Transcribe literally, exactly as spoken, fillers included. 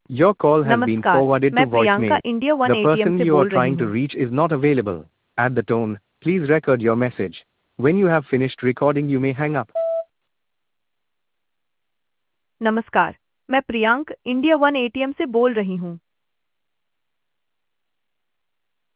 Your call has been नमस्कार, forwarded to मैं Priyanka voicemail. India one The ATM person से you are बोल रही trying to हूँ। reach is not available. At the tone, please record your message. When you have finished recording, you may hang up. नमस्कार, मैं Priyank India one ATM से बोल रही हूँ।